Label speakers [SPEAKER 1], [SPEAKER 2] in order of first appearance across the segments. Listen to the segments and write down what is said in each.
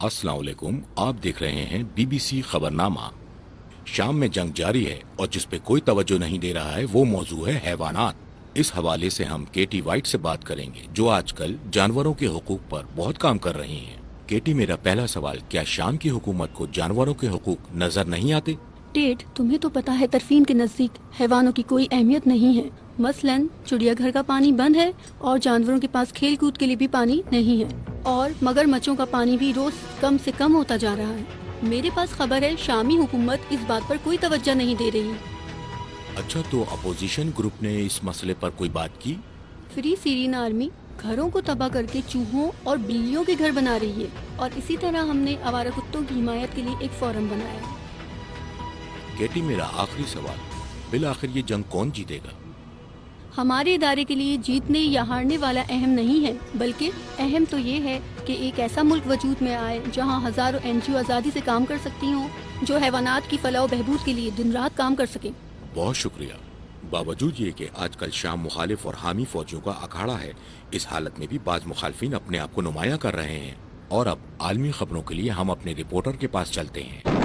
[SPEAKER 1] अस्सलाम वालेकुम। आप देख रहे हैं BBC खबरनामा। शाम में जंग जारी है और जिस पे कोई तवज्जो नहीं दे रहा है वो मौजू है हैवानात। इस हवाले से हम केटी वाइट से बात करेंगे जो आजकल जानवरों के हुकूक पर बहुत काम कर रही हैं। केटी, मेरा पहला सवाल, क्या शाम की हुकूमत को जानवरों के हुकूक नजर नहीं आते?
[SPEAKER 2] टेड, तुम्हें तो पता है तरफीन के नजदीक हैवानों की कोई अहमियत नहीं है। मसलन चिड़ियाघर का पानी बंद है और जानवरों के पास खेल कूद के लिए भी पानी नहीं है, और मगरमच्छों का पानी भी रोज कम से कम होता जा रहा है। मेरे पास खबर है शामी हुकूमत इस बात पर कोई तवज्जो नहीं दे रही।
[SPEAKER 1] अच्छा, तो अपोजिशन ग्रुप ने इस मसले पर कोई बात की?
[SPEAKER 2] फ्री सीरियन आर्मी घरों को तबाह करके चूहों और बिल्लियों के घर बना रही है, और इसी तरह हमने आवारा कुत्तों की हिमायत के लिए एक फोरम बनाया है।
[SPEAKER 1] केटी, मेरा आखिरी सवाल, बिल आखिर ये जंग कौन जीतेगा?
[SPEAKER 2] हमारे इदारे के लिए जीतने या हारने वाला अहम नहीं है, बल्कि अहम तो ये है कि एक ऐसा मुल्क वजूद में आए जहां हजारों NGO आज़ादी से काम कर सकती हों, जो हैवानात की फलाह व बहबूद के लिए दिन रात काम कर सकें।
[SPEAKER 1] बहुत शुक्रिया। बावजूद ये कि आजकल शाम मुखालिफ और हामी फौजियों का अखाड़ा है, इस हालत में भी बाज मुखालफिन अपने आप को नुमाया कर रहे हैं। और अब आलमी खबरों के लिए हम अपने रिपोर्टर के पास चलते हैं।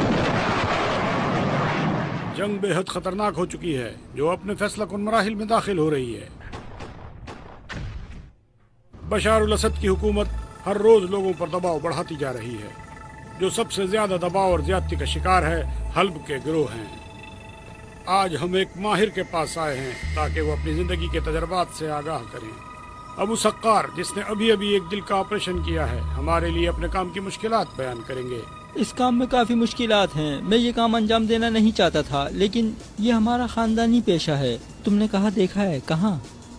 [SPEAKER 3] जंग बेहद खतरनाक हो चुकी है, जो अपने फैसला कुन मराहिल में दाखिल हो रही है। बशार उल असद की हुकूमत हर रोज लोगों पर दबाव बढ़ाती जा रही है। जो सबसे ज्यादा दबाव और ज्यादती का शिकार है, हल्ब के गिरोह हैं। आज हम एक माहिर के पास आए हैं ताकि वो अपनी जिंदगी के तजर्बात से आगाह करें। अबू सक्कार, जिसने अभी अभी एक दिल का ऑपरेशन किया है, हमारे लिए अपने काम की मुश्किलात बयान करेंगे।
[SPEAKER 4] इस काम में काफी मुश्किलात हैं। मैं ये काम अंजाम देना नहीं चाहता था, लेकिन ये हमारा खानदानी पेशा है। तुमने कहाँ देखा है? कहाँ?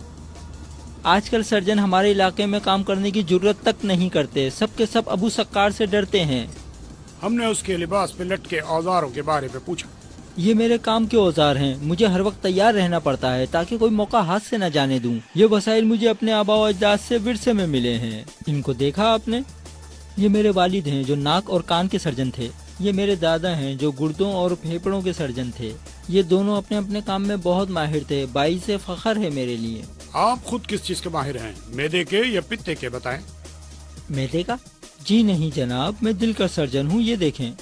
[SPEAKER 4] आजकल सर्जन हमारे इलाके में काम करने की जरूरत तक नहीं करते। सब के सब अबू सक्कार से डरते हैं।
[SPEAKER 3] हमने उसके लिबास पे लटके औजारों के बारे में पूछा।
[SPEAKER 4] ये मेरे काम के औजार हैं। मुझे हर वक्त तैयार रहना पड़ता है ताकि कोई मौका हाथ से न जाने दूं। ये वसाइल मुझे अपने आबा व अजदाद से विरसे में मिले हैं। इनको देखा आपने? ये मेरे वालिद हैं जो नाक और कान के सर्जन थे। ये मेरे दादा हैं जो गुर्दों और फेफड़ों के सर्जन थे। ये दोनों अपने अपने काम में बहुत माहिर थे। बाईस से फख्र है मेरे लिए।
[SPEAKER 3] आप खुद किस चीज के माहिर हैं, मैदे के या पित्ते के, बताएं?
[SPEAKER 4] मैदे का? जी नहीं जनाब, मैं दिल का सर्जन हूँ। ये देखें।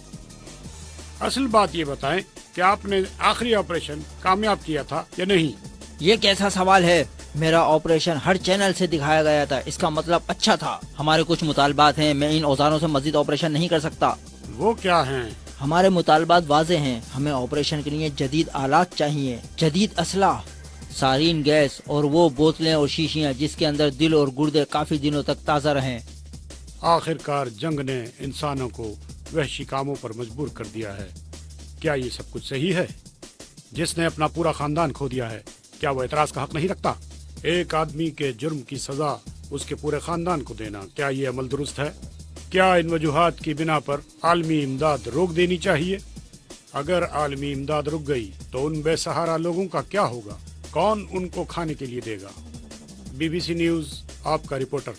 [SPEAKER 3] असल बात ये बताएं कि आपने आखिरी ऑपरेशन कामयाब किया था या नहीं?
[SPEAKER 4] ये कैसा सवाल है? मेरा ऑपरेशन हर चैनल से दिखाया गया था। इसका मतलब अच्छा था। हमारे कुछ मुतालबात हैं। मैं इन औजारों से मजीद ऑपरेशन नहीं कर सकता।
[SPEAKER 3] वो क्या हैं?
[SPEAKER 4] हमारे मुतालबात वाज़े हैं। हमें ऑपरेशन के लिए जदीद आलात चाहिए, जदीद असलाह, सारीन गैस और वो बोतलें और शीशियाँ जिसके अंदर दिल और गुर्दे काफी दिनों तक ताज़ा रहें।
[SPEAKER 3] आखिरकार जंग ने इंसानों को वहशी कामों पर मजबूर कर दिया है। क्या ये सब कुछ सही है? जिसने अपना पूरा खानदान खो दिया है, क्या वो एतराज का हक नहीं रखता? एक आदमी के जुर्म की सजा उसके पूरे खानदान को देना, क्या ये अमल दुरुस्त है? क्या इन वजूहात की बिना पर आलमी इमदाद रोक देनी चाहिए? अगर आलमी इमदाद रुक गई तो उन बेसहारा लोगों का क्या होगा? कौन उनको खाने के लिए देगा? BBC न्यूज, आपका रिपोर्टर।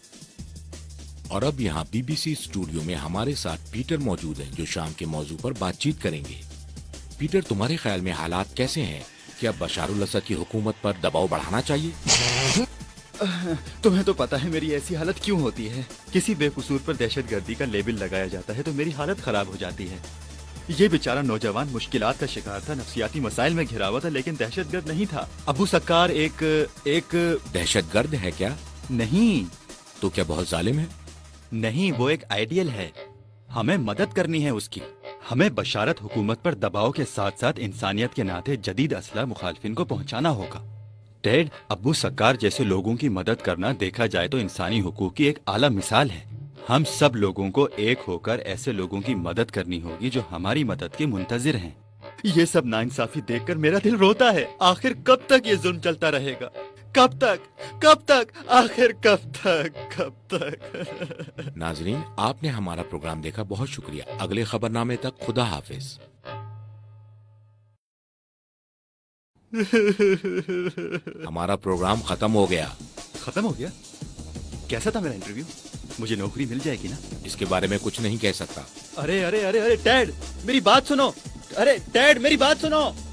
[SPEAKER 1] और अब यहाँ BBC स्टूडियो में हमारे साथ पीटर मौजूद हैं जो शाम के मौजू पर बातचीत करेंगे। पीटर, तुम्हारे ख्याल में हालात कैसे हैं? क्या बशार उल असद की हुकूमत पर दबाव बढ़ाना चाहिए?
[SPEAKER 5] तुम्हें तो पता है मेरी ऐसी हालत क्यों होती है। किसी बेकसूर पर दहशतगर्दी का लेबल लगाया जाता है तो मेरी हालत खराब हो जाती है। ये बेचारा नौजवान मुश्किलात का शिकार था, नफ्सियाती मसाइल में घिरा हुआ था, लेकिन दहशतगर्द नहीं था। अबू सक्कार एक
[SPEAKER 1] दहशतगर्द है क्या?
[SPEAKER 5] नहीं।
[SPEAKER 1] तो क्या बहुत जालिम है?
[SPEAKER 5] नहीं, वो एक आइडियल है। हमें मदद करनी है उसकी। हमें बशारत हुकूमत पर दबाव के साथ साथ इंसानियत के नाते जदीद असला मुखालफिन को पहुंचाना होगा। टेड, अबू सक्कार जैसे लोगों की मदद करना देखा जाए तो इंसानी हुकूक की एक आला मिसाल है। हम सब लोगों को एक होकर ऐसे लोगों की मदद करनी होगी जो हमारी मदद के मुंतजिर हैं। ये सब नाइंसाफी देखकर मेरा दिल रोता है। आखिर कब तक ये जुल्म चलता रहेगा? कब तक? कब तक? आखिर कब तक? कब तक?
[SPEAKER 1] नाजरीन, आपने हमारा प्रोग्राम देखा, बहुत शुक्रिया। अगले खबरनामे तक खुदा हाफिज। हमारा प्रोग्राम खत्म हो गया।
[SPEAKER 5] खत्म हो गया? कैसा था मेरा इंटरव्यू? मुझे नौकरी मिल जाएगी ना?
[SPEAKER 1] इसके बारे में कुछ नहीं कह सकता।
[SPEAKER 5] अरे अरे अरे अरे टेड, मेरी बात सुनो। अरे टेड, मेरी बात सुनो।